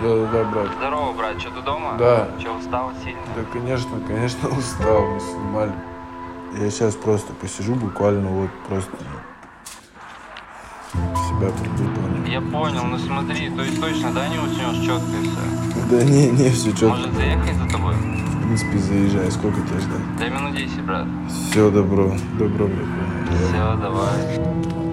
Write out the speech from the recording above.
Да, брат. Здорово, брат, что ты дома? Да. Че, устал сильно? Да, конечно, устал, мы снимали. Я сейчас просто посижу буквально вот просто в себя приду, понял? Я понял, ну смотри, то есть точно, да, не уснешь четко и все? Да не, все четко. Может заехать за тобой? В принципе, заезжай, сколько тебя ждать? Дай минут 10, брат. Все, добро, брат. Все, давай.